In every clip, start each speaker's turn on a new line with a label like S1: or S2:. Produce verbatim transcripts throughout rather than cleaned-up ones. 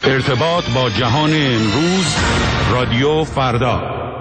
S1: ارتباط با جهان امروز، رادیو فردا.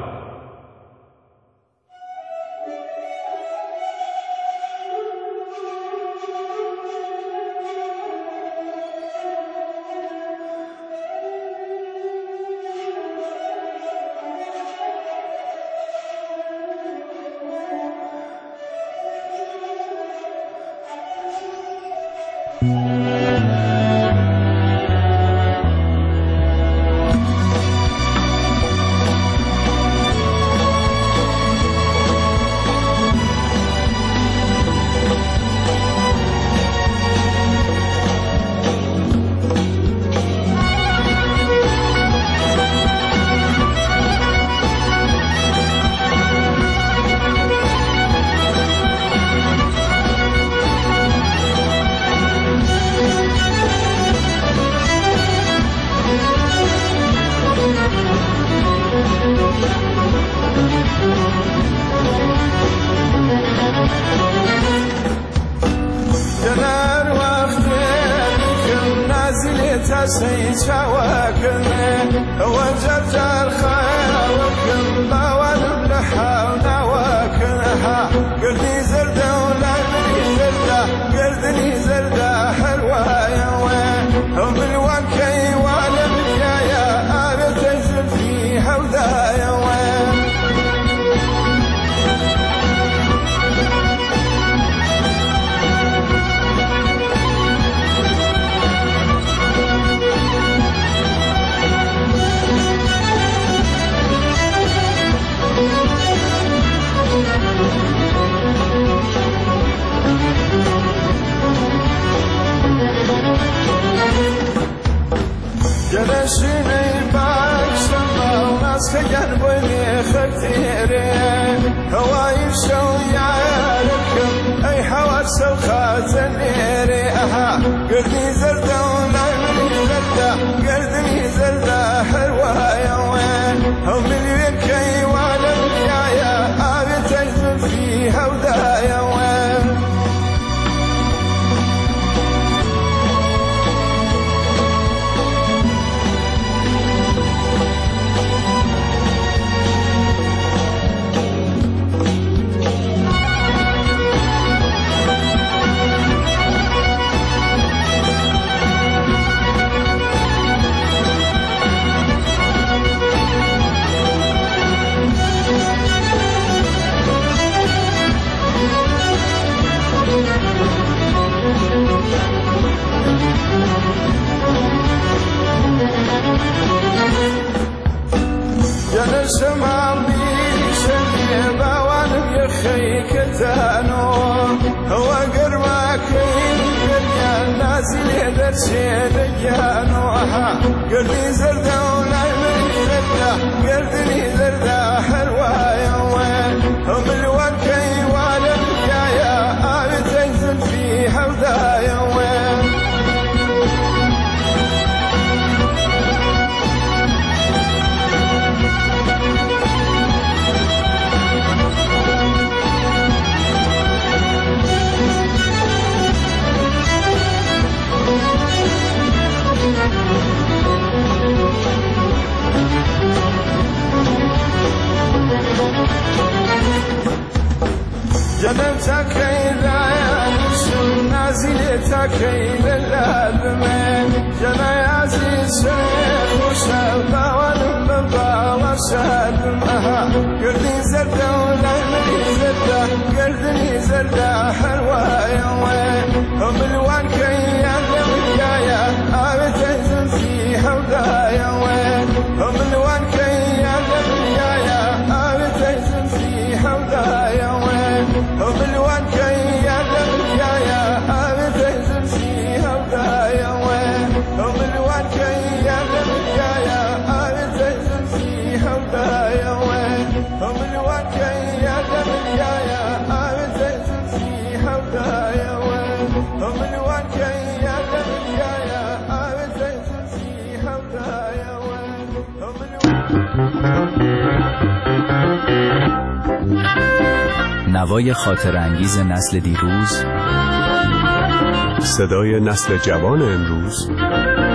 S2: نوای خاطر انگیز نسل دیروز،
S3: صدای نسل جوان امروز،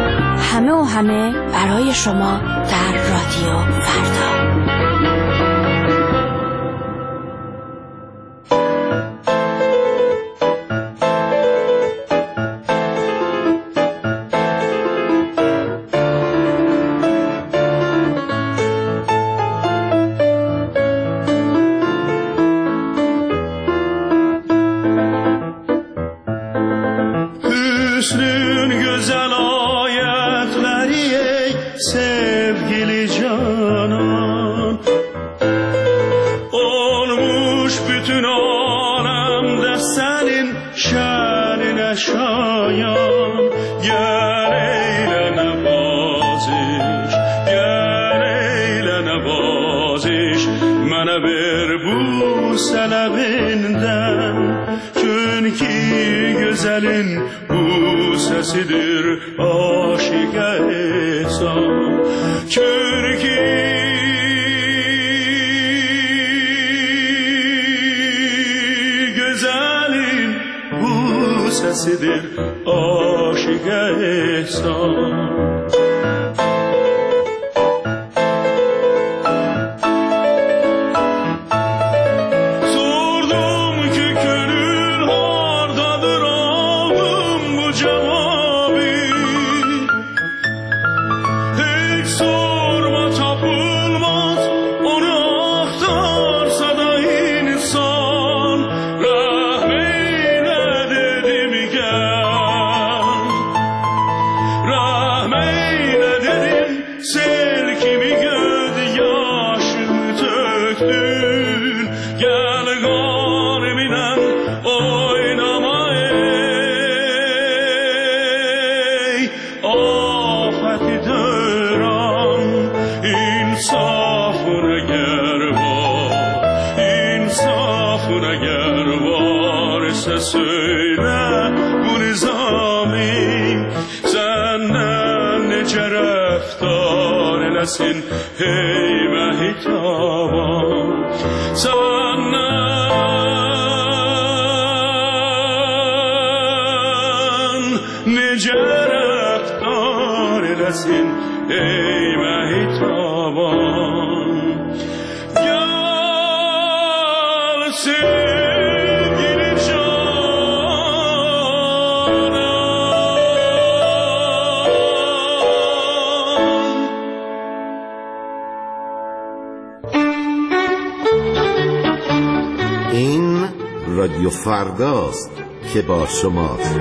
S3: همه و همه برای شما در رادیو فردا.
S4: Sesidir aşık ehsan Çünkü güzelin bu sesidir aşık ehsan söyle bu nizami senden nece reftar eylesin hey mehitaban senden nece reftar eylesin hey mehitaban gelsin
S5: رادیو فرداست که با شماست.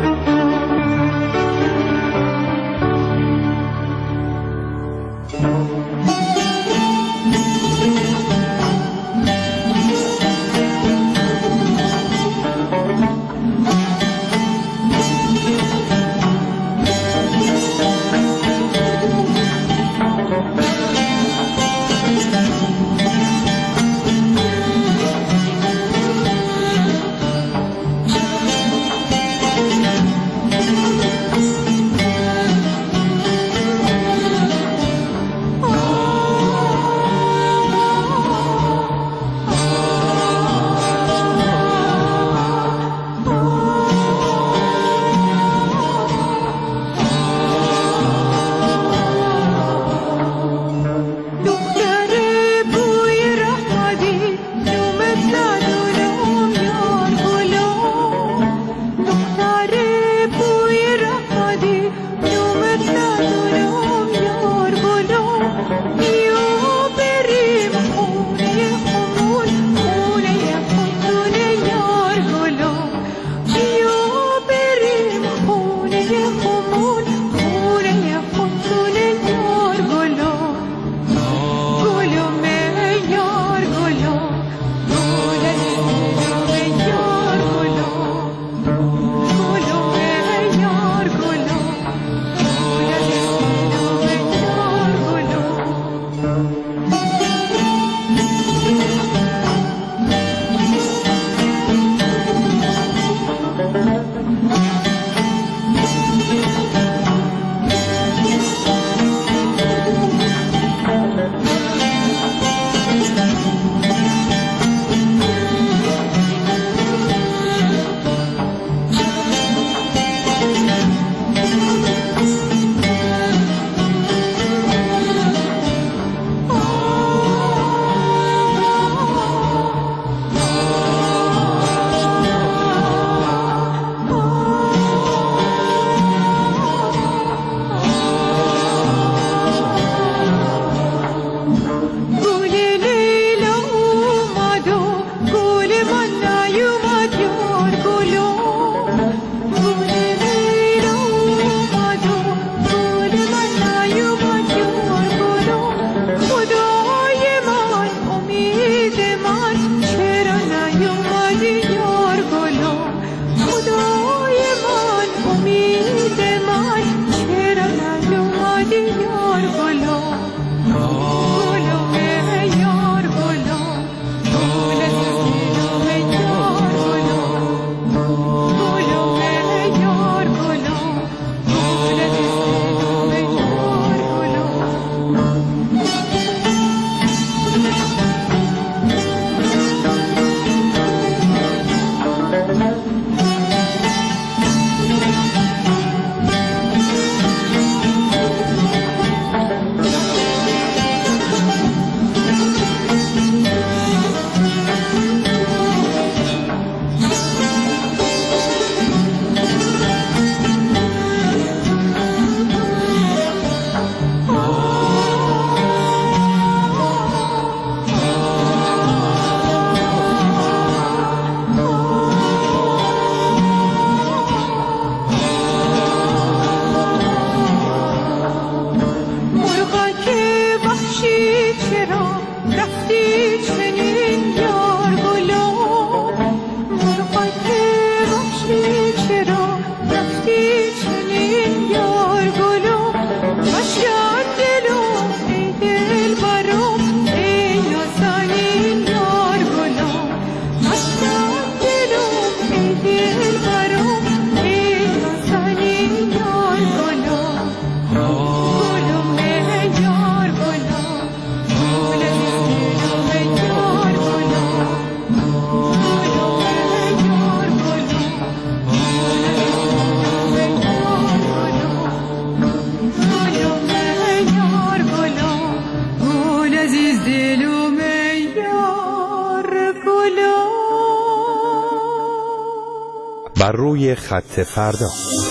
S6: بر روی خط فردا.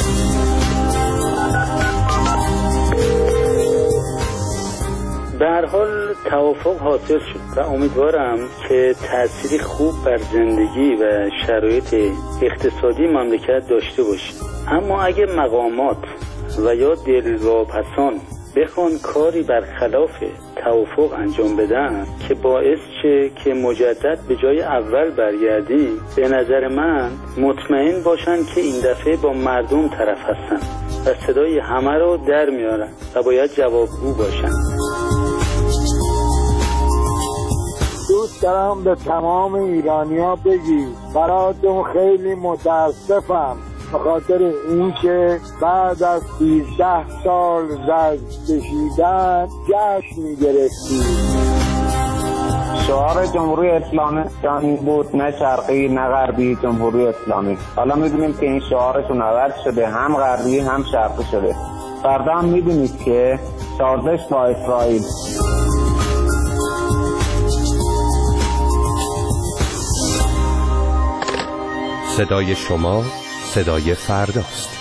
S7: به هر حال توافق حاصل شد و امیدوارم که تأثیری خوب بر زندگی و شرایط اقتصادی مملکت داشته باشه. اما اگه مقامات و یا دلواپسان بخوان کاری برخلاف توافق انجام بدن که باعث شه که مجدد به جای اول برگردیم، به نظر من مطمئن باشن که این دفعه با مردم طرف هستن و صدای همه رو در میارن و باید جوابگو باشن.
S8: دوست دارم به تمام ایرانیا بگی براتون خیلی متاسفم به خاطر اینکه بعد از سیزده سال زجر کشیدن جشن می‌گرفتیم.
S9: شعار جمهوری اسلامی ایرانی بود، نه شرقی نه غربی، جمهوری اسلامی. حالا می‌دونیم که این شعارشون عوض شده، هم غربی هم شرقی شده. فردا هم می‌دونید که سازش با اسرائیل.
S6: صدای شما صدای فرداست.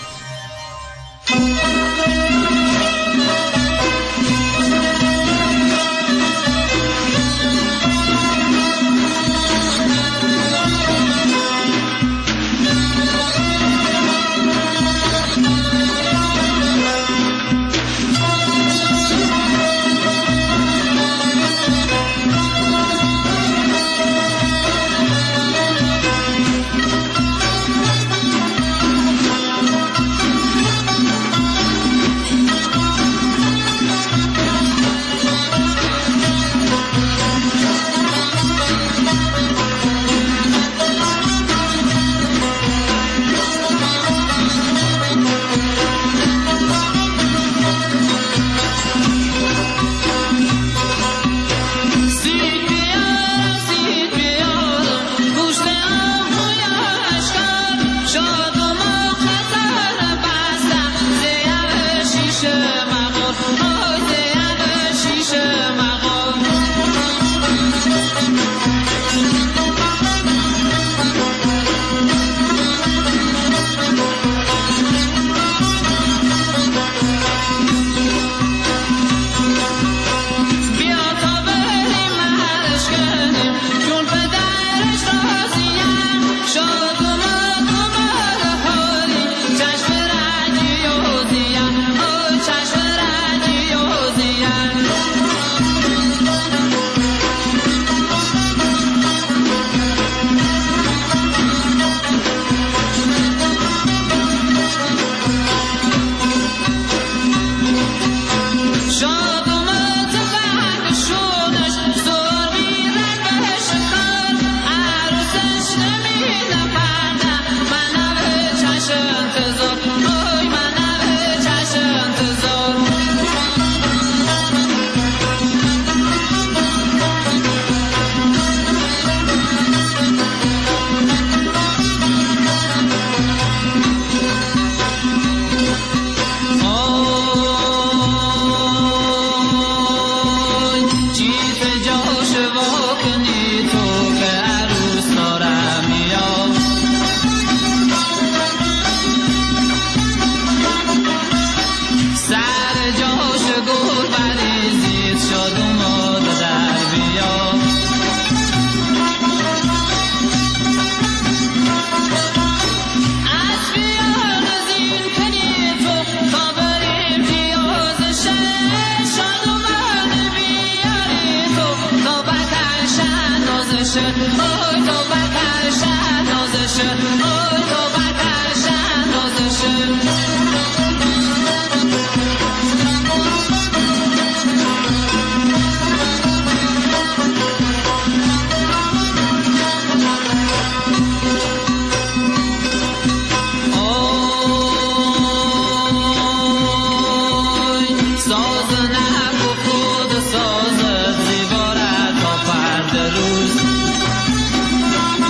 S10: ساز زیبارت تا فرد روز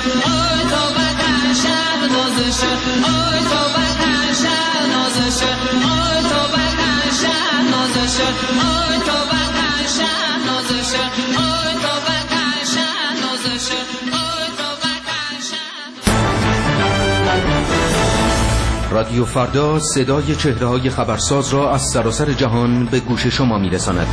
S10: آی تو بدن شب نازشه آی تو بدن شب نازشه آی تو بدن شب نازشه آی تو بدن شب نازشه آی تو بدن شب نازشه آی تو بدن شب.
S11: رادیو فردا صدای چهره‌های خبرساز را از سراسر جهان به گوش شما می‌رساند.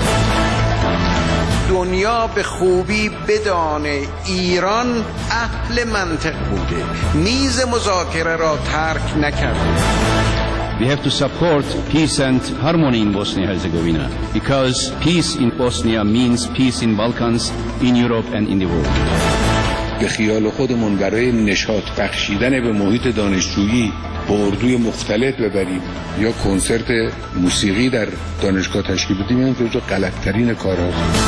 S12: دنیا به خوبی بدانه ایران اهل منطق بوده، میز مذاکره را ترک نکرده.
S1: We have to support peace and harmony in Bosnia-Herzegovina because peace in Bosnia means peace in Balkans, in Europe and in the world.
S13: به خیال خودمون برای نشاط بخشیدن به محیط دانشجویی با اردوی مختلف ببریم یا کنسرت موسیقی در دانشگاه تشکیل بدیم، این جزو غلط‌ترین کارهاست.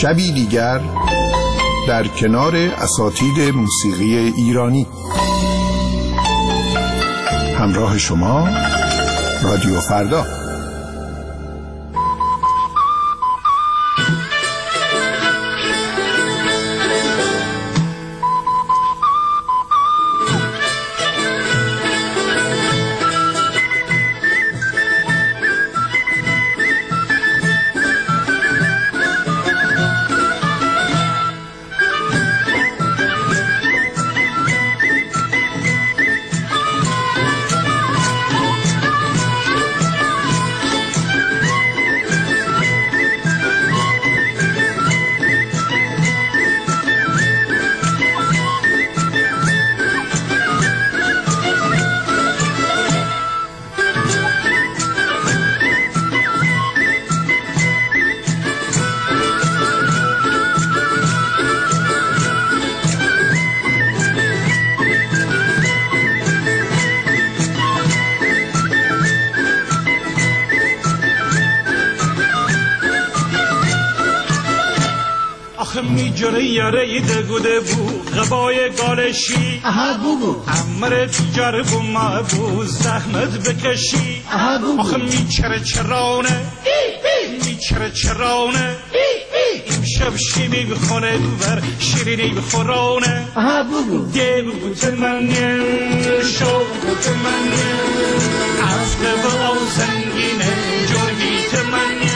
S14: شبی دیگر در کنار اساتید موسیقی ایرانی. همراه شما رادیو فردا.
S15: جره یاره دگوده بو غبای گالشی
S16: اها بگو
S15: امر تجار بو ما بو زحمت بکشی
S16: اها بگو
S15: آخه میچره چرانه میچره چرانه شب شیمی بخونه بر شیرینی بخورانه
S16: اها بگو
S15: ده بگو تمنیم شو بگو تمنیم عفله و او زنگینه جرمی تمنیم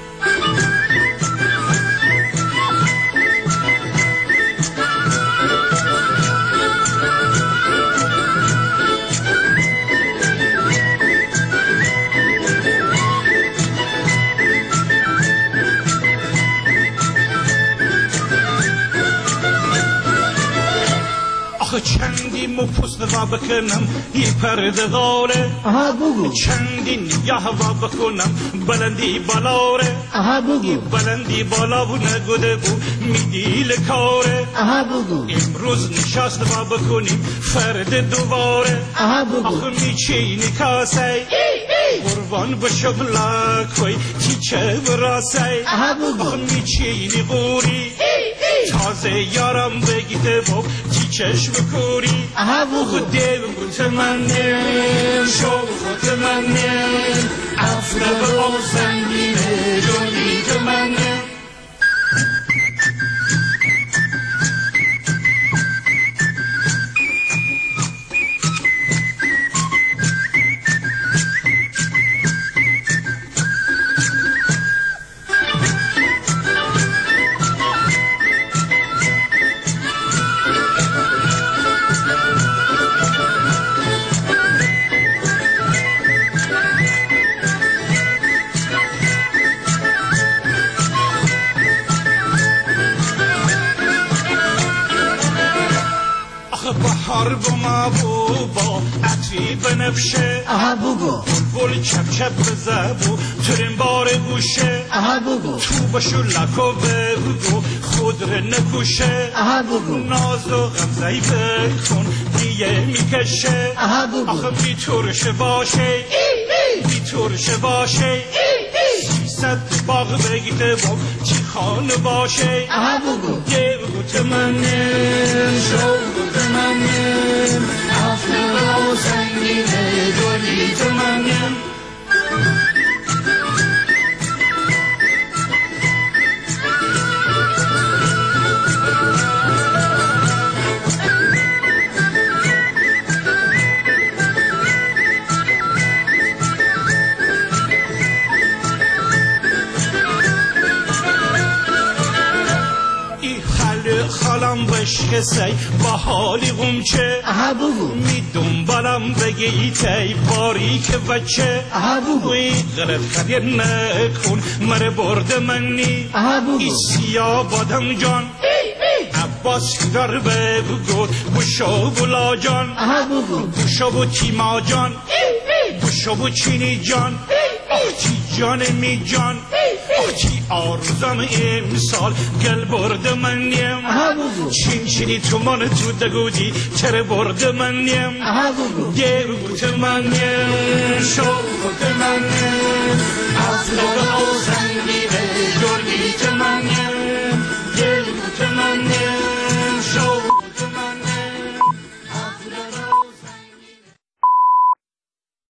S15: چندی مو پوست و بکنم یه پرده غاله
S16: اها بگو
S15: چندی نگاه و بکنم بلندی بالاره
S16: اها بگو
S15: بلندی بالا و نگوده بو میدیل کاره
S16: اها بگو
S15: امروز نشست و بکنیم فرد دوباره
S16: اها بگو
S15: آخه میچینی کاسه قربان بشو بلاکوی چیچه براسه
S16: اها بگو
S15: آخه میچینی قوری تازه یارم بگیده باب چیچش بکوری
S16: اها بگو
S15: ده بگو تمنیم شو بگو تمنیم افره به آب زنگینه جونی تمنیم بهار با ما بو با عطری بنفشه
S16: اها بگو
S15: بلبل چپ چپ بزبو ترین بار گوشه
S16: اها بگو
S15: تو بشو لکو بگو خود رو نکوشه
S16: اها بگو
S15: ناز و غمزهی بکن دیگه میکشه
S16: اها بگو
S15: آخه بی ترشه باشه بی ترشه باشه سیصد باغ بگیده با چی خانه باشه
S16: اها بگو
S15: یه بگو تمنیم شو بگو تمنیم افره و زنگینه گلی تمنیم خالم بشکسی با حالی غمچه
S16: اها بگو
S15: می دنبالم بگی تی باریک بچه
S16: اها بگو
S15: وی غلط خدیر نکن مره برد منی
S16: اها بگو
S15: ای سیاه بادم جان عباس در بگو بوشو بلا جان
S16: اها بگو
S15: بوشو بو تیما جان بوشو بو چینی جان آختی جان می جان آختی آرزم امسال گل برد منیم چین چینی تو من تو دگودی چر برد منیم گه بود منیم شو بود منیم از لگه او زنگی